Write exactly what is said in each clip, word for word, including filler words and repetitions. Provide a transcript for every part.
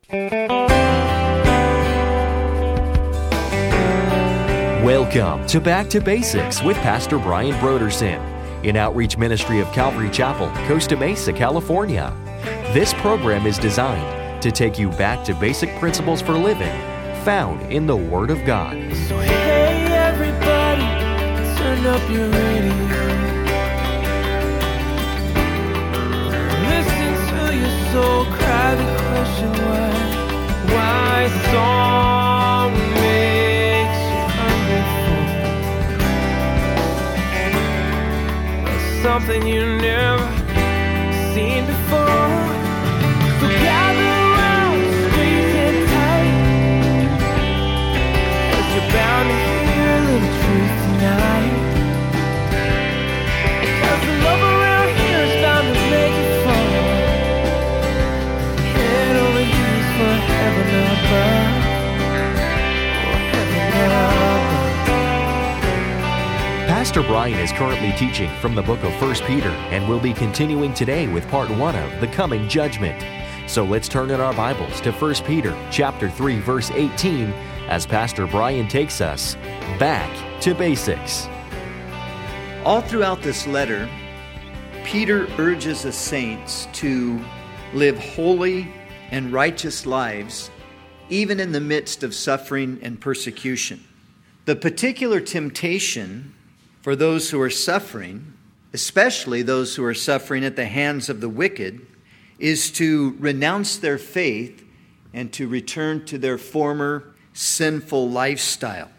Welcome to Back to Basics with Pastor Brian Brodersen in Outreach Ministry of Calvary Chapel, Costa Mesa, California. This program is designed to take you back to basic principles for living found in the Word of God. So hey everybody, turn up your radio. Listen to your soul cry the question why. Why song makes you hungry for something you never seen before. So gather around, squeeze it tight, 'cause you're bound to hear a little truth tonight. 'Cause the love around here is bound to make you fall. Head over heels for heaven above. Oh, heaven above. Pastor Brian is currently teaching from the book of First Peter and will be continuing today with part one of The Coming Judgment. So let's turn in our Bibles to First Peter chapter three, verse eighteen, as Pastor Brian takes us back to basics. All throughout this letter, Peter urges the saints to live holy and righteous lives, even in the midst of suffering and persecution. The particular temptation for those who are suffering, especially those who are suffering at the hands of the wicked, is to renounce their faith and to return to their former sinful lifestyle.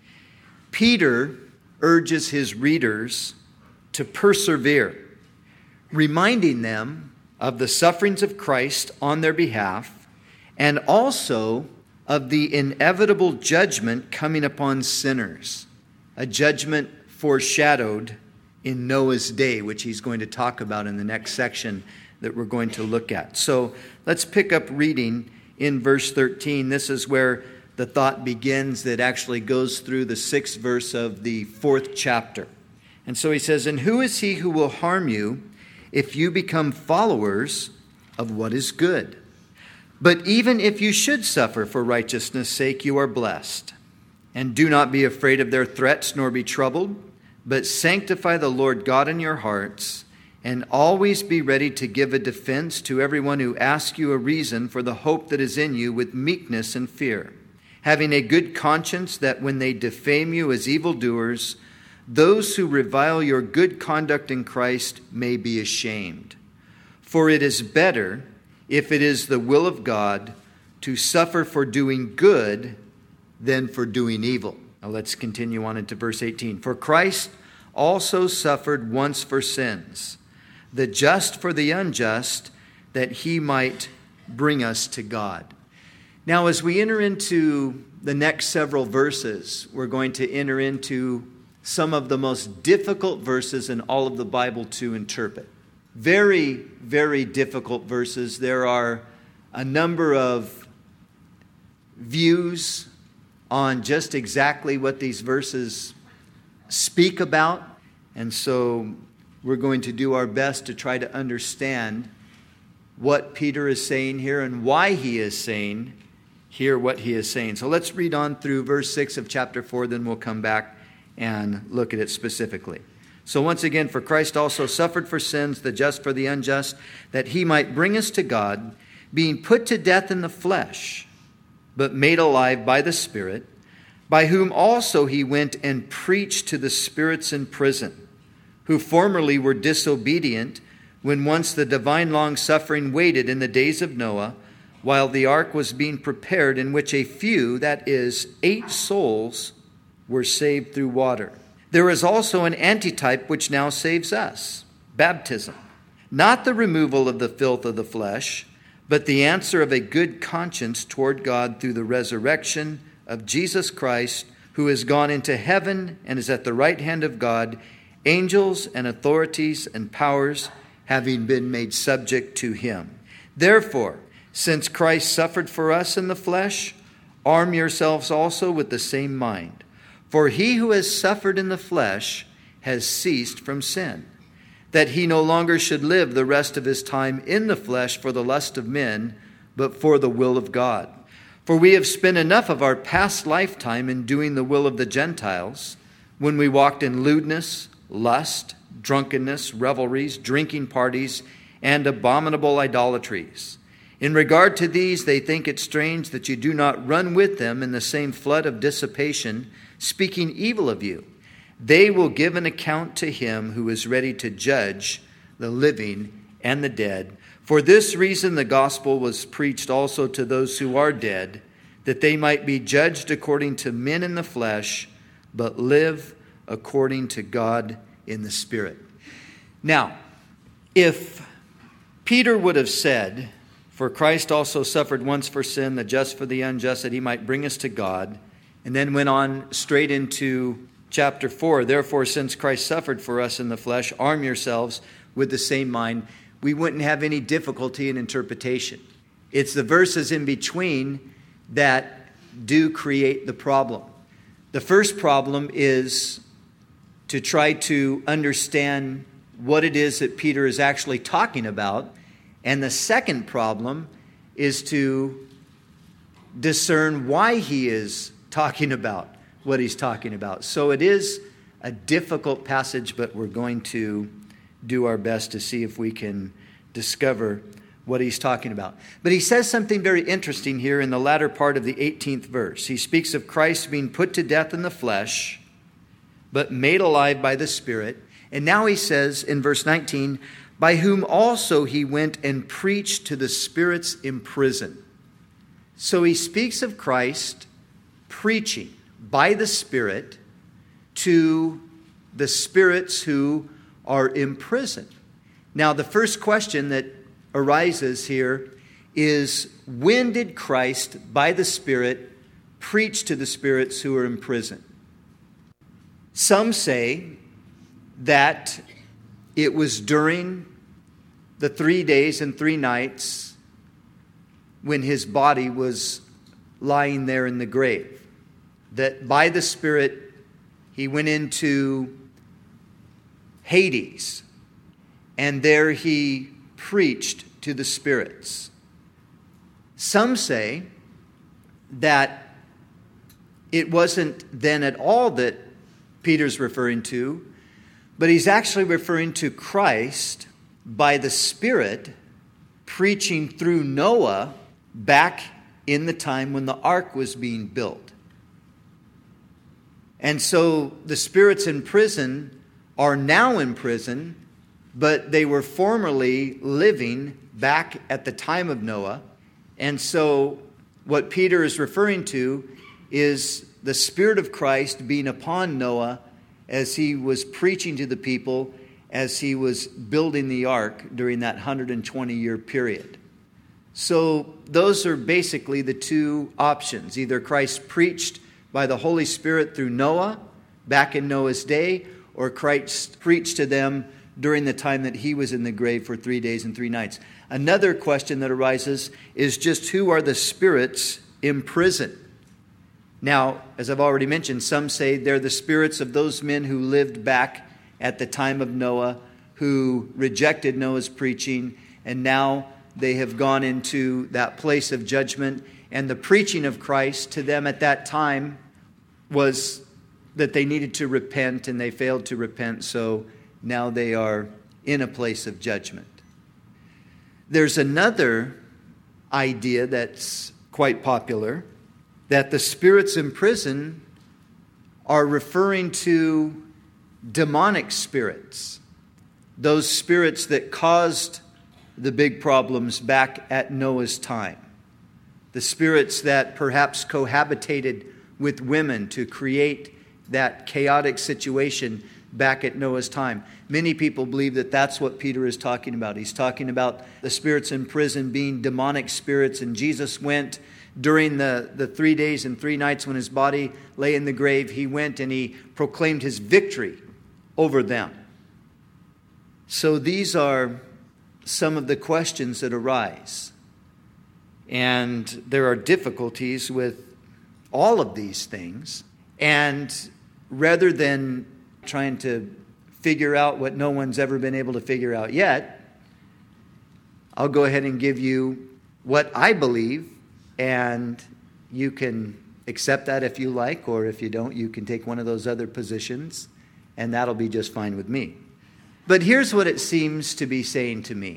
Peter urges his readers to persevere, reminding them of the sufferings of Christ on their behalf and also of the inevitable judgment coming upon sinners, a judgment foreshadowed in Noah's day, which he's going to talk about in the next section that we're going to look at. So let's pick up reading in verse thirteen. This is where the thought begins that actually goes through the sixth verse of the fourth chapter. And so he says, "And who is he who will harm you if you become followers of what is good? But even if you should suffer for righteousness' sake, you are blessed. And do not be afraid of their threats, nor be troubled, but sanctify the Lord God in your hearts, and always be ready to give a defense to everyone who asks you a reason for the hope that is in you with meekness and fear, having a good conscience that when they defame you as evildoers, those who revile your good conduct in Christ may be ashamed. For it is better, if it is the will of God, to suffer for doing good than for doing evil." Now let's continue on into verse eighteen. "For Christ also suffered once for sins, the just for the unjust, that he might bring us to God." Now, as we enter into the next several verses, we're going to enter into some of the most difficult verses in all of the Bible to interpret. Very, very difficult verses. There are a number of views on just exactly what these verses speak about. And so we're going to do our best to try to understand what Peter is saying here and why he is saying here what he is saying. So let's read on through verse six of chapter four, then we'll come back and look at it specifically. "So once again, for Christ also suffered for sins, the just for the unjust, that he might bring us to God, being put to death in the flesh, but made alive by the Spirit, by whom also he went and preached to the spirits in prison, who formerly were disobedient, when once the divine long-suffering waited in the days of Noah, while the ark was being prepared, in which a few, that is, eight souls, were saved through water. There is also an antitype which now saves us, baptism, not the removal of the filth of the flesh, but the answer of a good conscience toward God through the resurrection of Jesus Christ, who has gone into heaven and is at the right hand of God, angels and authorities and powers having been made subject to him. Therefore, since Christ suffered for us in the flesh, arm yourselves also with the same mind. For he who has suffered in the flesh has ceased from sin, that he no longer should live the rest of his time in the flesh for the lust of men, but for the will of God. For we have spent enough of our past lifetime in doing the will of the Gentiles, when we walked in lewdness, lust, drunkenness, revelries, drinking parties, and abominable idolatries. In regard to these, they think it strange that you do not run with them in the same flood of dissipation, speaking evil of you. They will give an account to him who is ready to judge the living and the dead. For this reason the gospel was preached also to those who are dead, that they might be judged according to men in the flesh, but live according to God in the Spirit. Now, if Peter would have said, for Christ also suffered once for sin, the just for the unjust, that he might bring us to God, and then went on straight into chapter four, therefore, since Christ suffered for us in the flesh, arm yourselves with the same mind, we wouldn't have any difficulty in interpretation. It's the verses in between that do create the problem. The first problem is to try to understand what it is that Peter is actually talking about. And the second problem is to discern why he is talking about what he's talking about. So it is a difficult passage, but we're going to do our best to see if we can discover what he's talking about. But he says something very interesting here in the latter part of the eighteenth verse. He speaks of Christ being put to death in the flesh, but made alive by the Spirit. And now he says in verse nineteen, by whom also he went and preached to the spirits in prison. So he speaks of Christ preaching by the Spirit to the spirits who are in prison. Now, the first question that arises here is, when did Christ, by the Spirit, preach to the spirits who are in prison? Some say that it was during the three days and three nights when his body was lying there in the grave. That by the Spirit, he went into Hades, and there he preached to the spirits. Some say that it wasn't then at all that Peter's referring to, but he's actually referring to Christ by the Spirit preaching through Noah back in the time when the ark was being built. And so the spirits in prison are now in prison, but they were formerly living back at the time of Noah. And so what Peter is referring to is the Spirit of Christ being upon Noah as he was preaching to the people, as he was building the ark during that one hundred twenty year period. So those are basically the two options. Either Christ preached by the Holy Spirit through Noah back in Noah's day, or Christ preached to them during the time that he was in the grave for three days and three nights. Another question that arises is just who are the spirits in prison? Now, as I've already mentioned, some say they're the spirits of those men who lived back at the time of Noah, who rejected Noah's preaching, and now they have gone into that place of judgment. And the preaching of Christ to them at that time was that they needed to repent, and they failed to repent, so now they are in a place of judgment. There's another idea that's quite popular, that the spirits in prison are referring to demonic spirits, those spirits that caused the big problems back at Noah's time, the spirits that perhaps cohabitated with women to create that chaotic situation back at Noah's time. Many people believe that that's what Peter is talking about. He's talking about the spirits in prison being demonic spirits, and Jesus went during the, the three days and three nights when his body lay in the grave. He went and he proclaimed his victory over them. So these are some of the questions that arise. And there are difficulties with all of these things. And rather than trying to figure out what no one's ever been able to figure out yet, I'll go ahead and give you what I believe, and you can accept that if you like, or if you don't, you can take one of those other positions, and that'll be just fine with me. But here's what it seems to be saying to me.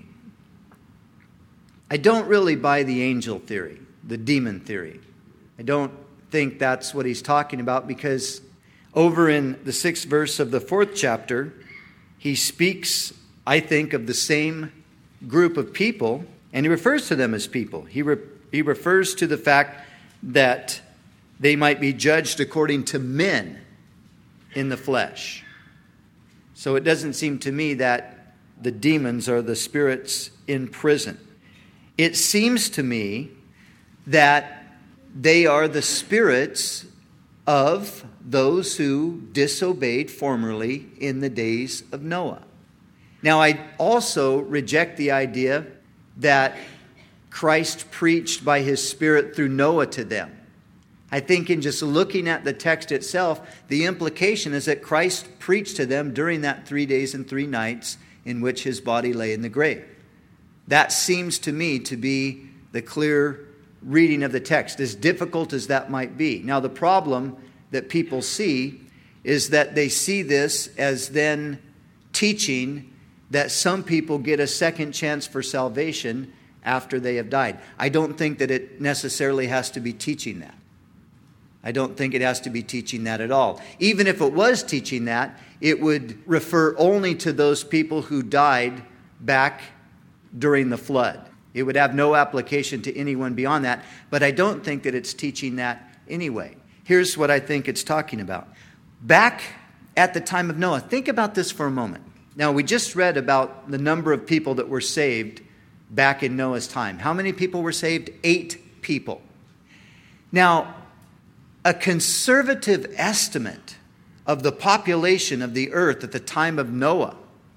I don't really buy the angel theory, the demon theory. I don't think that's what he's talking about, because over in the sixth verse of the fourth chapter, he speaks, I think, of the same group of people, and he refers to them as people. He, re- he refers to the fact that they might be judged according to men in the flesh. So it doesn't seem to me that the demons are the spirits in prison. It seems to me that they are the spirits of those who disobeyed formerly in the days of Noah. Now, I also reject the idea that Christ preached by his Spirit through Noah to them. I think in just looking at the text itself, the implication is that Christ preached to them during that three days and three nights in which his body lay in the grave. That seems to me to be the clear reading of the text, as difficult as that might be. Now, the problem that people see is that they see this as then teaching that some people get a second chance for salvation after they have died. I don't think that it necessarily has to be teaching that. I don't think it has to be teaching that at all. Even if it was teaching that, it would refer only to those people who died back during the flood. It would have no application to anyone beyond that, but I don't think that it's teaching that anyway. Here's what I think it's talking about. Back at the time of Noah, think about this for a moment. Now, we just read about the number of people that were saved back in Noah's time. How many people were saved? Eight people. Now, a conservative estimate of the population of the earth at the time of Noah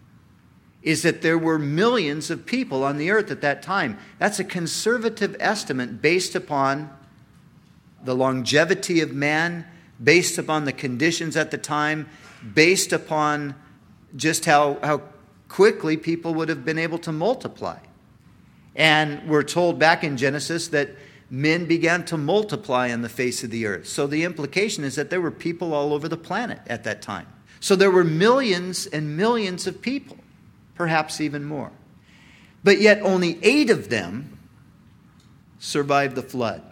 is that there were millions of people on the earth at that time. That's a conservative estimate based upon the longevity of man, based upon the conditions at the time, based upon just how, how quickly people would have been able to multiply. And we're told back in Genesis that men began to multiply on the face of the earth. So the implication is that there were people all over the planet at that time. So there were millions and millions of people, perhaps even more. But yet only eight of them survived the flood.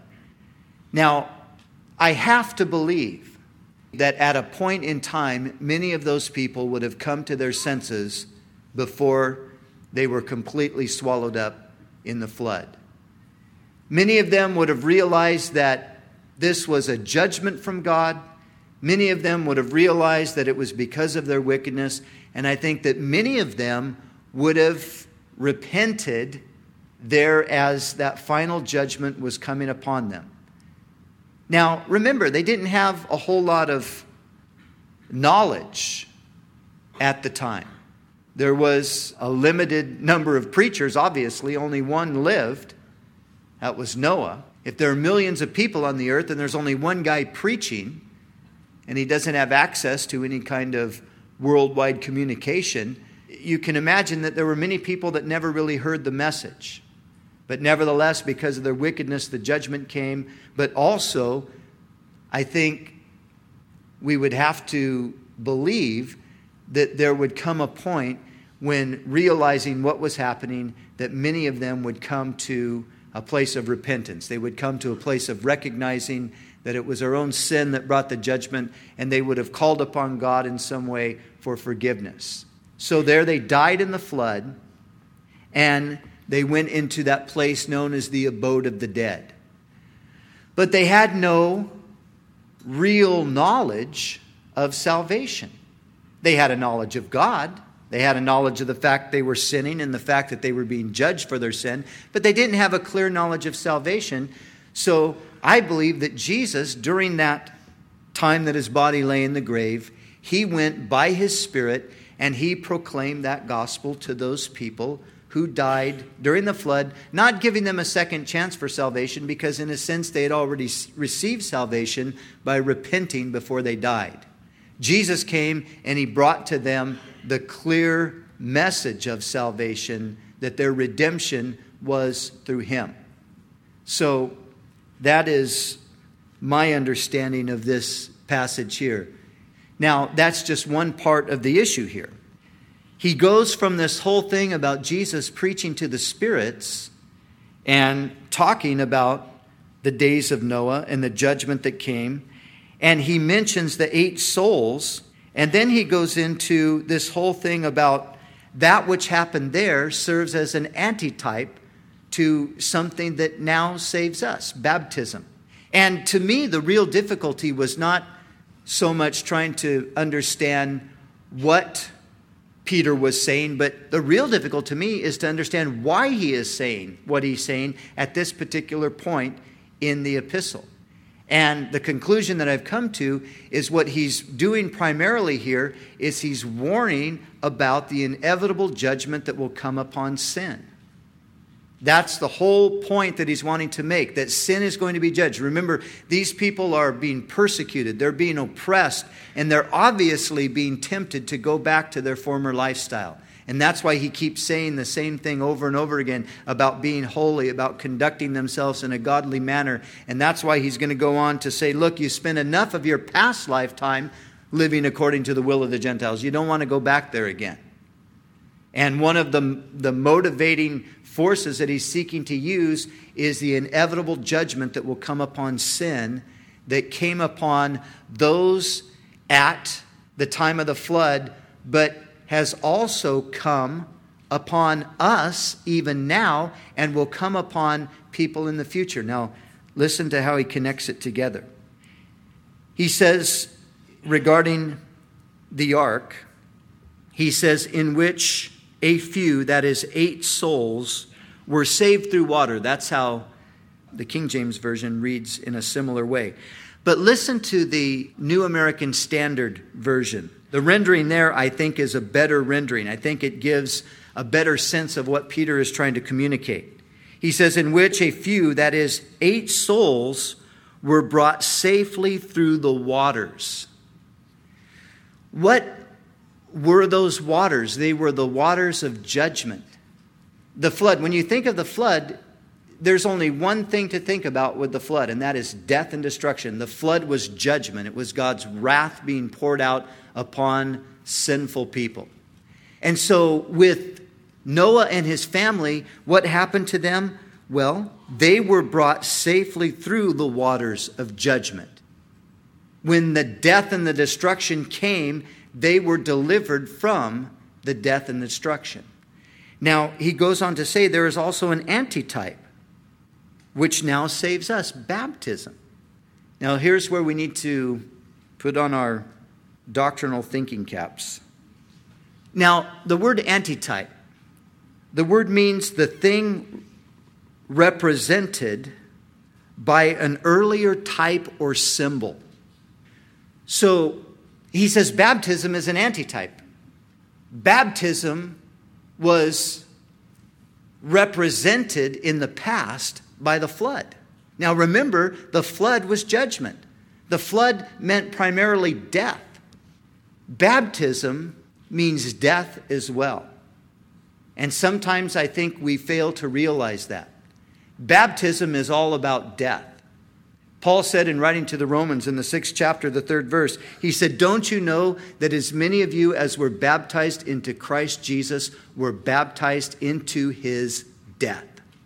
Now, I have to believe that at a point in time, many of those people would have come to their senses before they were completely swallowed up in the flood. Many of them would have realized that this was a judgment from God. Many of them would have realized that it was because of their wickedness. And I think that many of them would have repented there as that final judgment was coming upon them. Now, remember, they didn't have a whole lot of knowledge at the time. There was a limited number of preachers, obviously. Only one lived. That was Noah. If there are millions of people on the earth and there's only one guy preaching, and he doesn't have access to any kind of worldwide communication, you can imagine that there were many people that never really heard the message. But nevertheless, because of their wickedness, the judgment came. But also, I think we would have to believe that there would come a point when, realizing what was happening, that many of them would come to a place of repentance. They would come to a place of recognizing that it was their own sin that brought the judgment, and they would have called upon God in some way for forgiveness. So there they died in the flood, and they went into that place known as the abode of the dead. But they had no real knowledge of salvation. They had a knowledge of God. They had a knowledge of the fact they were sinning and the fact that they were being judged for their sin. But they didn't have a clear knowledge of salvation. So I believe that Jesus, during that time that his body lay in the grave, he went by his Spirit and he proclaimed that gospel to those people who died during the flood, not giving them a second chance for salvation, because in a sense they had already received salvation by repenting before they died. Jesus came and he brought to them the clear message of salvation, that their redemption was through him. So that is my understanding of this passage here. Now, that's just one part of the issue here. He goes from this whole thing about Jesus preaching to the spirits and talking about the days of Noah and the judgment that came. And he mentions the eight souls. And then he goes into this whole thing about that which happened there serves as an antitype to something that now saves us, baptism. And to me, the real difficulty was not so much trying to understand what Peter was saying, but the real difficulty to me is to understand why he is saying what he's saying at this particular point in the epistle. And the conclusion that I've come to is what he's doing primarily here is he's warning about the inevitable judgment that will come upon sin. That's the whole point that he's wanting to make, that sin is going to be judged. Remember, these people are being persecuted, they're being oppressed, and they're obviously being tempted to go back to their former lifestyle. And that's why he keeps saying the same thing over and over again about being holy, about conducting themselves in a godly manner. And that's why he's going to go on to say, look, you spent enough of your past lifetime living according to the will of the Gentiles. You don't want to go back there again. And one of the, the motivating forces that he's seeking to use is the inevitable judgment that will come upon sin that came upon those at the time of the flood, but has also come upon us even now and will come upon people in the future. Now, listen to how he connects it together. He says regarding the ark, he says, in which a few, that is eight souls, were saved through water. That's how the King James Version reads in a similar way. But listen to the New American Standard Version. The rendering there, I think, is a better rendering. I think it gives a better sense of what Peter is trying to communicate. He says, in which a few, that is, eight souls, were brought safely through the waters. What were those waters? They were the waters of judgment. The flood, when you think of the flood, there's only one thing to think about with the flood, and that is death and destruction. The flood was judgment. It was God's wrath being poured out upon sinful people. And so with Noah and his family, what happened to them? Well, they were brought safely through the waters of judgment. When the death and the destruction came, they were delivered from the death and destruction. Now, he goes on to say there is also an antitype, which now saves us, baptism. Now, here's where we need to put on our doctrinal thinking caps. Now, the word antitype, the word means the thing represented by an earlier type or symbol. So, he says baptism is an antitype. Baptism was represented in the past by the flood. Now remember, the flood was judgment. The flood meant primarily death. Baptism means death as well. And sometimes I think we fail to realize that. Baptism is all about death. Paul said in writing to the Romans in the sixth chapter, the third verse, he said, don't you know that as many of you as were baptized into Christ Jesus were baptized into his death?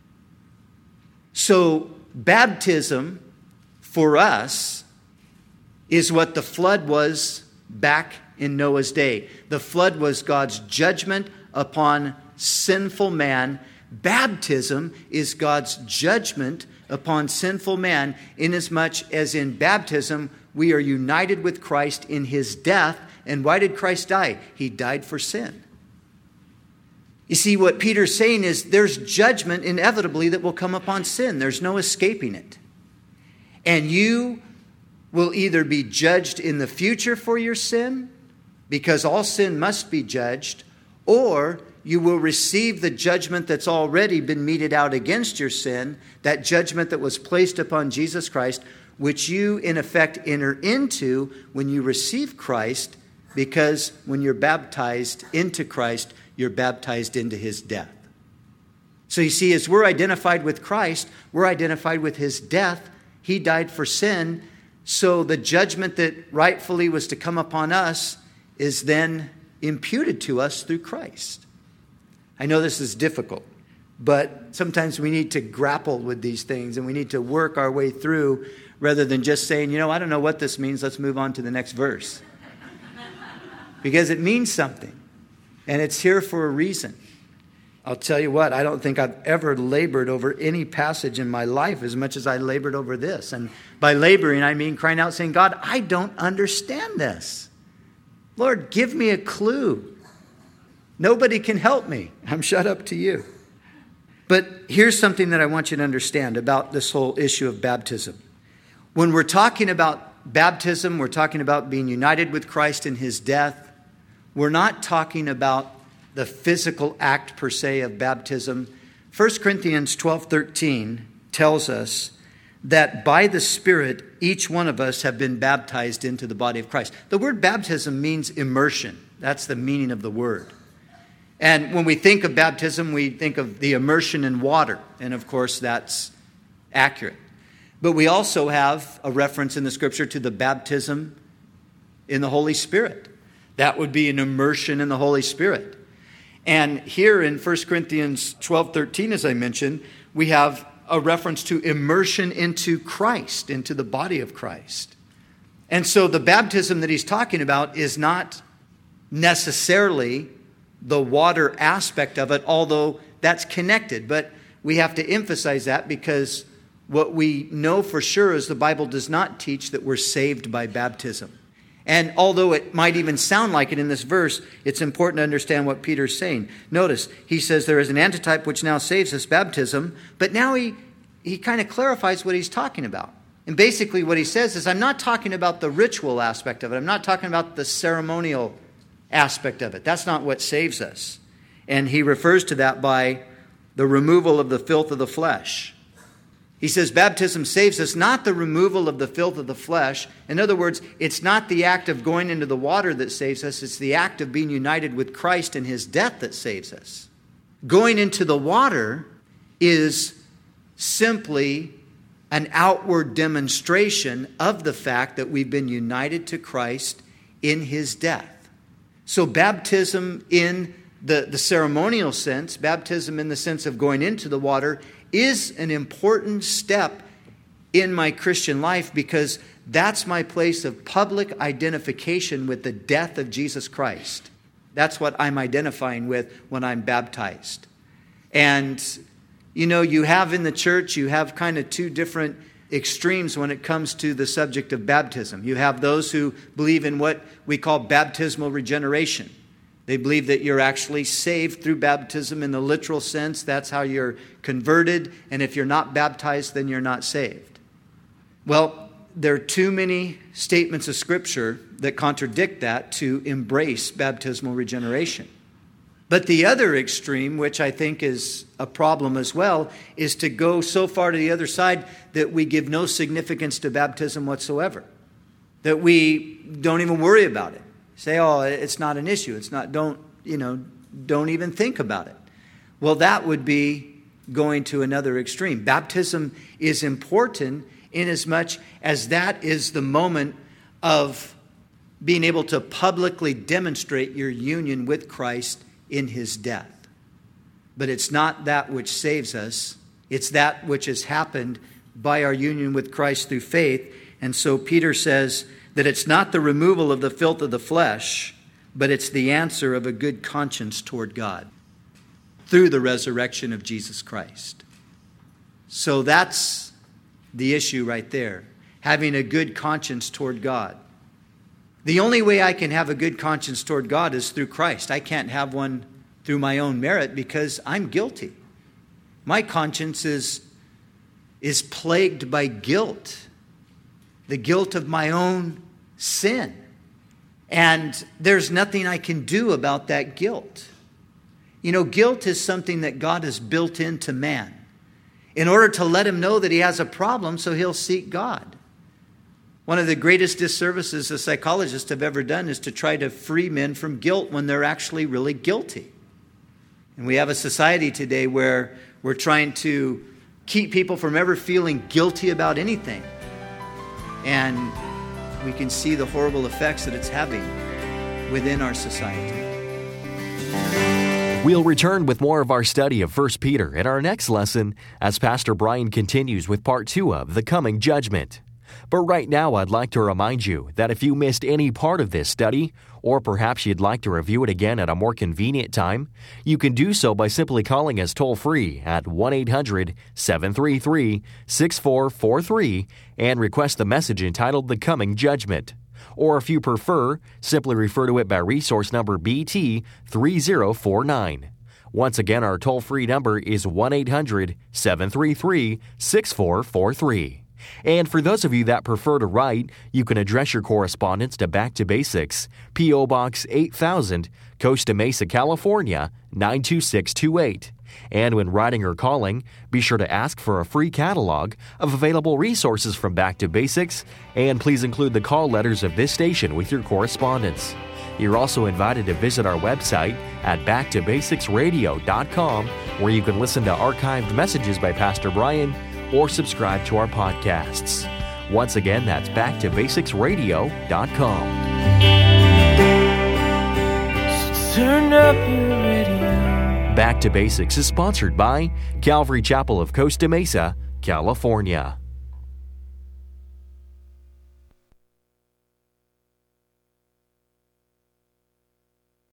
So baptism for us is what the flood was back in Noah's day. The flood was God's judgment upon sinful man. Baptism is God's judgment upon sinful man, inasmuch as in baptism we are united with Christ in his death. And why did Christ die? He died for sin. You see, what Peter's saying is there's judgment inevitably that will come upon sin. There's no escaping it. And you will either be judged in the future for your sin, because all sin must be judged, or you will receive the judgment that's already been meted out against your sin, that judgment that was placed upon Jesus Christ, which you in effect enter into when you receive Christ, because when you're baptized into Christ, you're baptized into his death. So you see, as we're identified with Christ, we're identified with his death. He died for sin. So the judgment that rightfully was to come upon us is then imputed to us through Christ. I know this is difficult, but sometimes we need to grapple with these things and we need to work our way through rather than just saying, you know, I don't know what this means. Let's move on to the next verse. Because it means something and it's here for a reason. I'll tell you what, I don't think I've ever labored over any passage in my life as much as I labored over this. And by laboring, I mean crying out saying, God, I don't understand this. Lord, give me a clue. Nobody can help me. I'm shut up to you. But here's something that I want you to understand about this whole issue of baptism. When we're talking about baptism, we're talking about being united with Christ in his death. We're not talking about the physical act per se of baptism. First Corinthians twelve thirteen tells us that by the Spirit, each one of us have been baptized into the body of Christ. The word baptism means immersion. That's the meaning of the word. And when we think of baptism, we think of the immersion in water. And of course, that's accurate. But we also have a reference in the scripture to the baptism in the Holy Spirit. That would be an immersion in the Holy Spirit. And here in First Corinthians twelve thirteen, as I mentioned, we have a reference to immersion into Christ, into the body of Christ. And so the baptism that he's talking about is not necessarily the water aspect of it, although that's connected. But we have to emphasize that because what we know for sure is the Bible does not teach that we're saved by baptism. And although it might even sound like it in this verse, it's important to understand what Peter's saying. Notice, he says there is an antitype which now saves us, baptism, but now he, he kind of clarifies what he's talking about. And basically what he says is, I'm not talking about the ritual aspect of it. I'm not talking about the ceremonial aspect of it. That's not what saves us. And he refers to that by the removal of the filth of the flesh. He says baptism saves us, not the removal of the filth of the flesh. In other words, it's not the act of going into the water that saves us. It's the act of being united with Christ in his death that saves us. Going into the water is simply an outward demonstration of the fact that we've been united to Christ in his death. So baptism in the, the ceremonial sense, baptism in the sense of going into the water, is an important step in my Christian life because that's my place of public identification with the death of Jesus Christ. That's what I'm identifying with when I'm baptized. And, you know, you have in the church, you have kind of two different extremes when it comes to the subject of baptism. You have those who believe in what we call baptismal regeneration. They believe that you're actually saved through baptism in the literal sense. That's how you're converted. And if you're not baptized, then you're not saved. Well, there are too many statements of Scripture that contradict that to embrace baptismal regeneration. But the other extreme, which I think is a problem as well, is to go so far to the other side that we give no significance to baptism whatsoever. That we don't even worry about it. Say, oh, it's not an issue. It's not, don't, you know, don't even think about it. Well, that would be going to another extreme. Baptism is important inasmuch as that is the moment of being able to publicly demonstrate your union with Christ in his death. But it's not that which saves us. It's that which has happened by our union with Christ through faith. And so Peter says that it's not the removal of the filth of the flesh, but it's the answer of a good conscience toward God through the resurrection of Jesus Christ. So that's the issue right there, having a good conscience toward God. The only way I can have a good conscience toward God is through Christ. I can't have one through my own merit because I'm guilty. My conscience is, is plagued by guilt. The guilt of my own sin. And there's nothing I can do about that guilt. You know, guilt is something that God has built into man in order to let him know that he has a problem, so he'll seek God. One of the greatest disservices a psychologist have ever done is to try to free men from guilt when they're actually really guilty. And we have a society today where We're trying to keep people from ever feeling guilty about anything. And we can see the horrible effects that it's having within our society. We'll return with more of our study of First Peter in our next lesson as Pastor Brian continues with part two of The Coming Judgment. But right now, I'd like to remind you that if you missed any part of this study, or perhaps you'd like to review it again at a more convenient time, you can do so by simply calling us toll-free at one eight hundred seven three three six four four three and request the message entitled The Coming Judgment. Or if you prefer, simply refer to it by resource number B T three zero four nine. Once again, our toll-free number is one eight hundred seven three three six four four three. And for those of you that prefer to write, you can address your correspondence to Back to Basics, P O. Box eight thousand, Costa Mesa, California, nine two six two eight. And when writing or calling, be sure to ask for a free catalog of available resources from Back to Basics, and please include the call letters of this station with your correspondence. You're also invited to visit our website at back to basics radio dot com, where you can listen to archived messages by Pastor Brian or subscribe to our podcasts. Once again, that's back to basics radio dot com. So turn up your radio. Back to Basics is sponsored by Calvary Chapel of Costa Mesa, California.